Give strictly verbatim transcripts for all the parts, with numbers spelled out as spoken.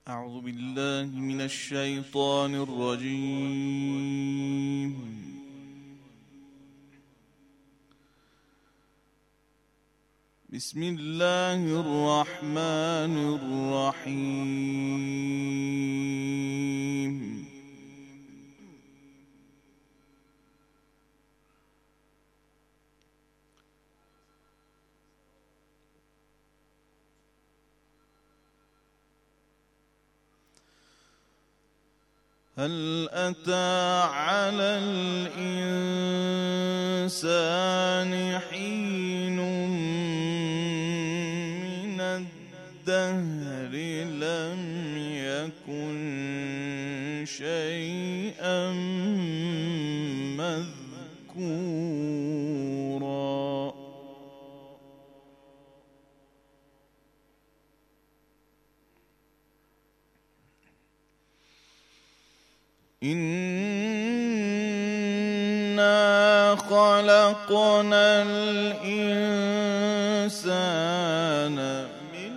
أعوذ بالله من الشيطان الرجيم. بسم الله الرحمن الرحيم. هل أتى على الإنسان حين من الدهر لم يكن شيئا مذكورا. إنا خلقنا الإنسان من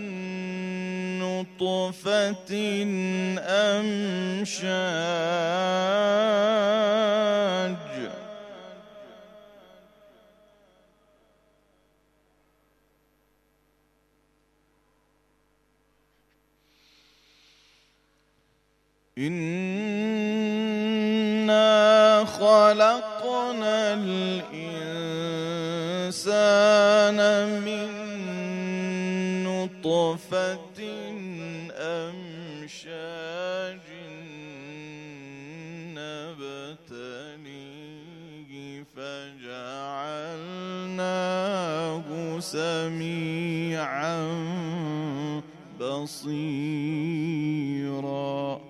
نطفة أمشاج إنا خلقنا الإنسان من نطفة أمشاج نبتليه فجعلناه سميعا بصيرا.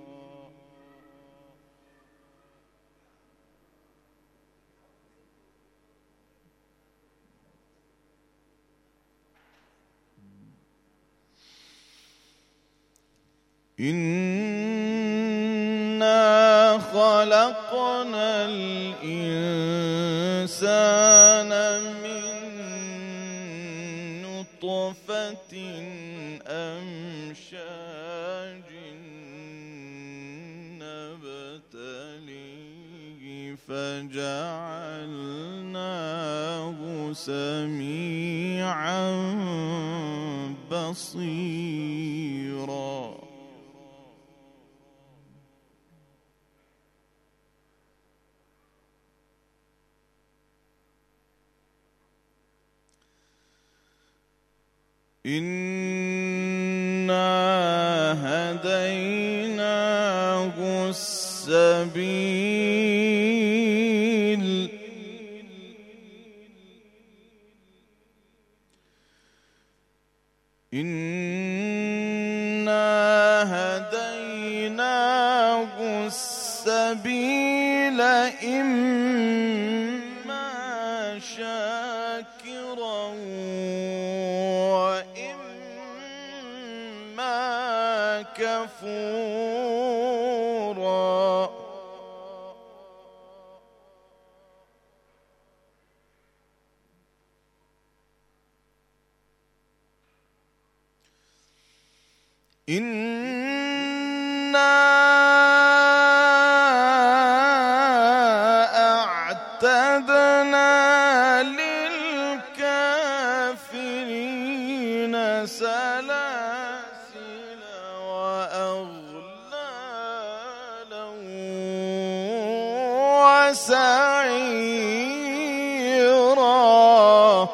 إنا خلقنا الإنسان من نطفة أمشاج نبتليه فجعلناه سميعا بصيرا. إنا هديناه السبيل إنا هديناه السبيل إما شاكرا وإما كفورا. إنا أعتدنا للكافرين سلاسل وأغلالا وسعيرا.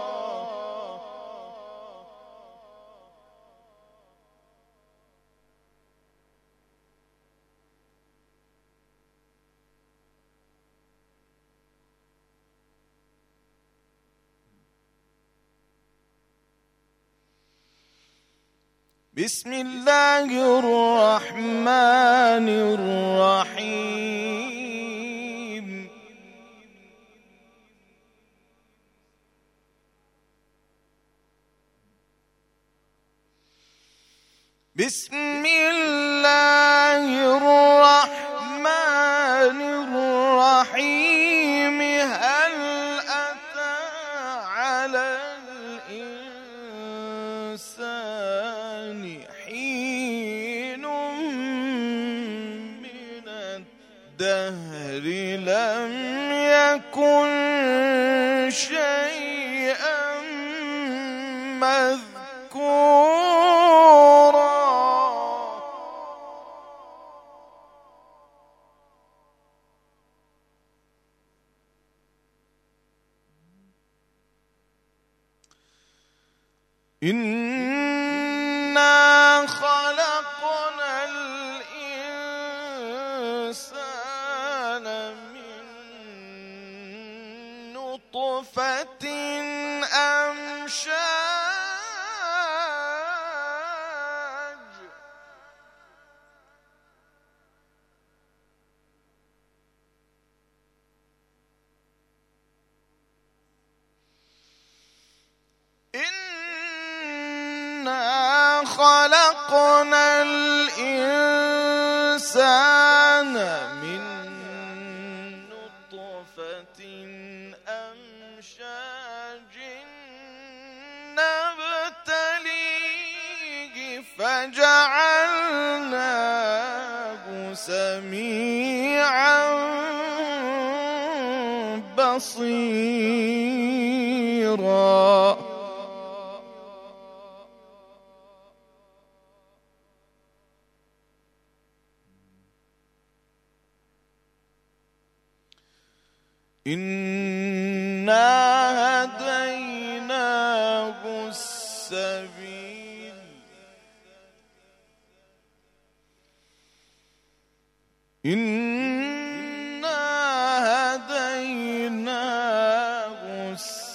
بسم الله الرحمن الرحيم. بسم الله الرحمن الرحيم. هل أتى على الإنسان حين الدهر لم يكن شيئا مذكورا إنا خلقنا الإنسان من نطفة أمشاج إنا خلقنا الإنسان من نطفة أمشاج نبتليه فجعلناه سميعا بصيرا إنا هديناه السبيل إنا هديناه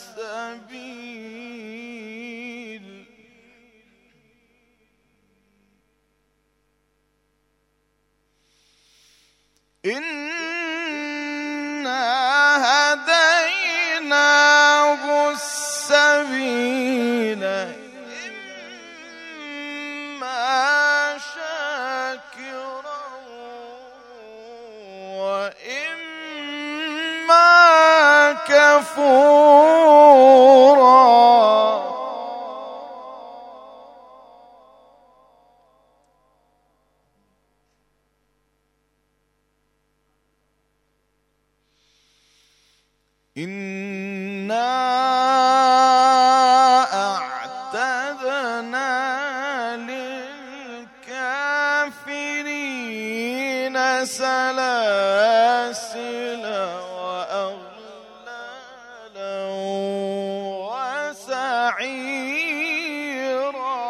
السبيل إنا هديناه السبيل إما شاكرا وإما كفورا إنا أعتدنا للكافرين سلاسل وأغلالا وسعيرا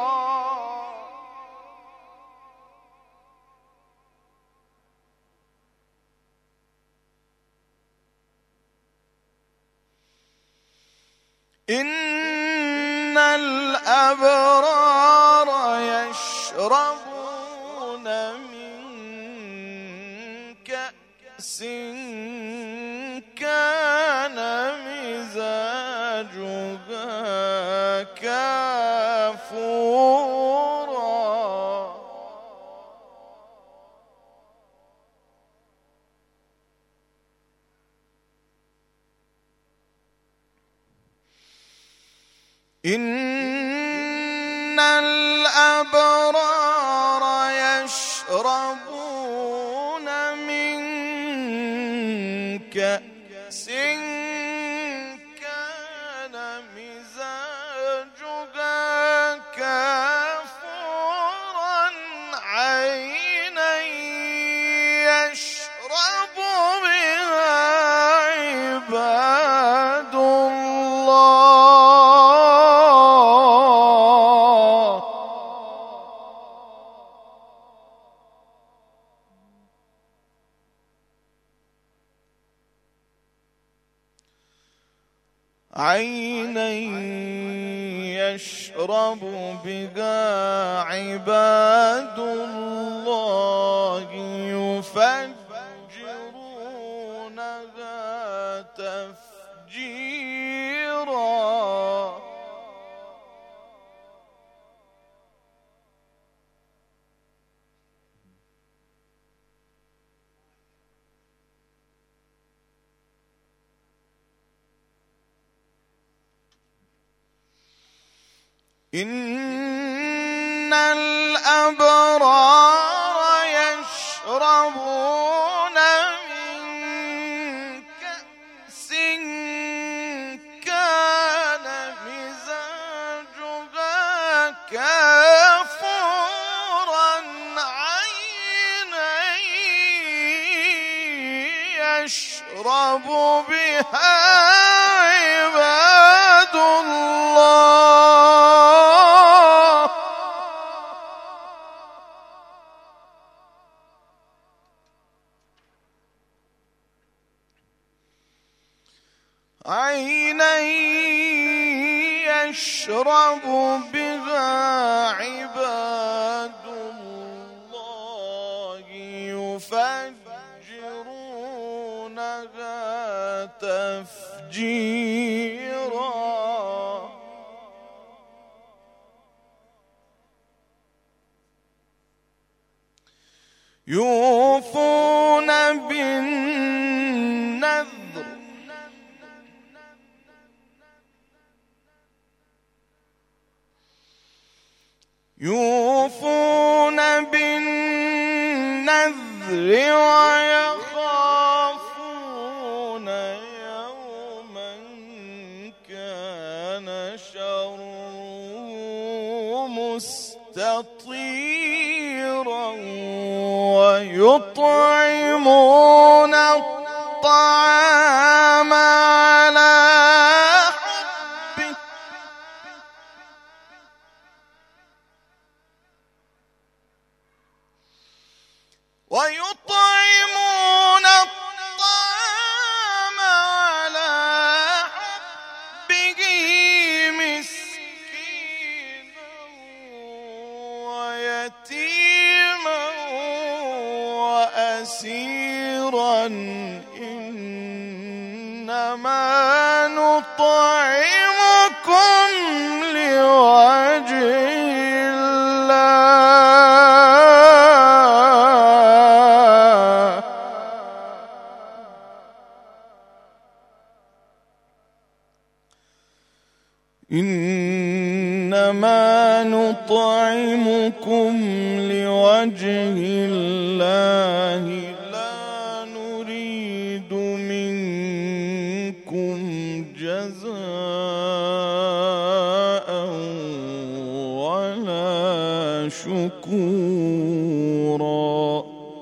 إن الأبرار يشربون من كأس كان مزاجها كافورا إن الأبرار يشربون من كأس كان مزاجها كافورا عينا يشرب بها عباد الله عينا يشرب بها عباد الله يفجرونها تفجيرا إن الأبرار يشربون يشرب بها عباد الله. عينا يشرب بها عباد الله يفجرونها تفجيرا. يوفون بالنذر يوفون بالنذر ويخافون يوما كان شره مستطيرا. ويطعمون الطعام على حبه ويطعمون الطعام على حبه مسكينا ويتيما وأسيرا. إنما نطعمكم لوجه الله إنما نطعمكم لوجه الله لا نريد منكم جزاء ولا شكورا.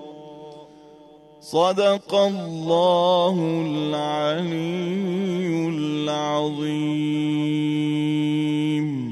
صدق الله العلي العظيم.